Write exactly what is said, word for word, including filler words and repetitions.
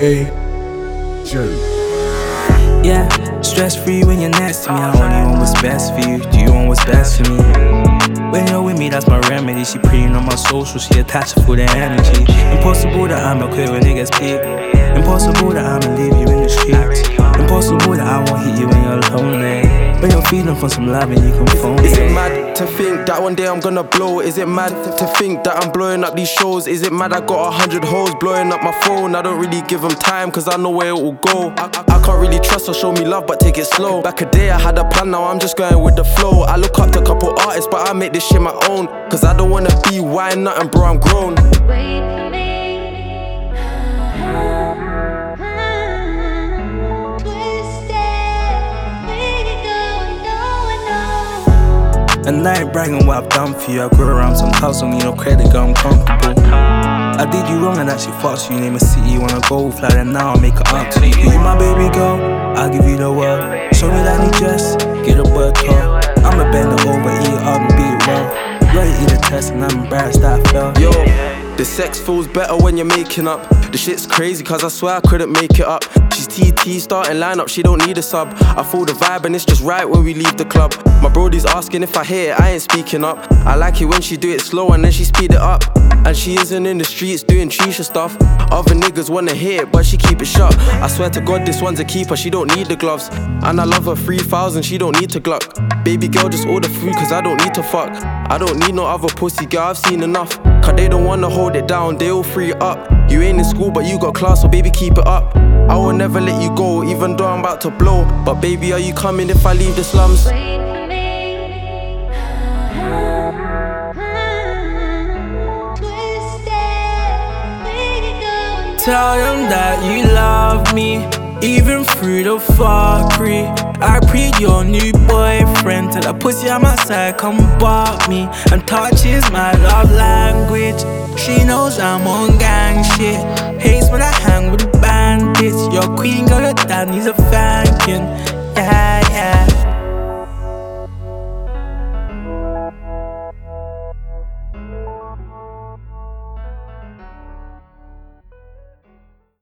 A Joe. Yeah, stress free when you're next to me. I only want what's best for you. Do you want what's best for me? When you're with me, that's my remedy. She preying on my social, she attached for the energy. Impossible that I'ma quit when it gets peak. Impossible that I'ma leave you in the streets. Impossible that I won't hit you when you're lonely. When you're feeling for some love and you can phone me. Is it mad to think that one day I'm gonna blow? Is it mad to think that I'm blowing up these shows? Is it mad I got a hundred hoes blowing up my phone? I don't really give them time cause I know where it will go. I, I, I can't really trust her, show me love but take it slow. Back a day I had a plan, now I'm just going with the flow. I look up to a couple artists but I make this shit my own. Cause I don't wanna be why nothing bro, I'm grown. And I ain't bragging what I've done for you. I grew around some house on me, no credit, girl, I'm comfortable. I did you wrong and actually fucked you. Name a city you wanna go, fly there now, I'll make it up to you. You my baby girl, I'll give you the world. Show me that new dress, get a word call. I'ma bend it over, eat it up and beat it well. Ready to eat a test and I'm embarrassed that I fell. Yo, the sex feels better when you're making up. The shit's crazy cause I swear I couldn't make it up. She's T T starting lineup, she don't need a sub. I feel the vibe and it's just right when we leave the club. My brody's asking if I hear it, I ain't speaking up. I like it when she do it slow and then she speed it up. And she isn't in the streets doing Trisha stuff. Other niggas wanna hear it but she keep it shut. I swear to God this one's a keeper, she don't need the gloves. And I love her three thousand, she don't need to gluck. Baby girl just order food cause I don't need to fuck. I don't need no other pussy girl, I've seen enough. Cause they don't wanna hold it down, they all free it up. You ain't in school but you got class so baby keep it up. I will never let you go even though I'm about to blow. But baby are you coming if I leave the slums? Tell them that you love me, even through the fuckery. I pre your new boyfriend, tell that pussy on my side, come bark me. And touch is my love language. She knows I'm on gang shit. Hates when I hang with the bandits. Your queen girl, your dad needs a thanking. Yeah, yeah.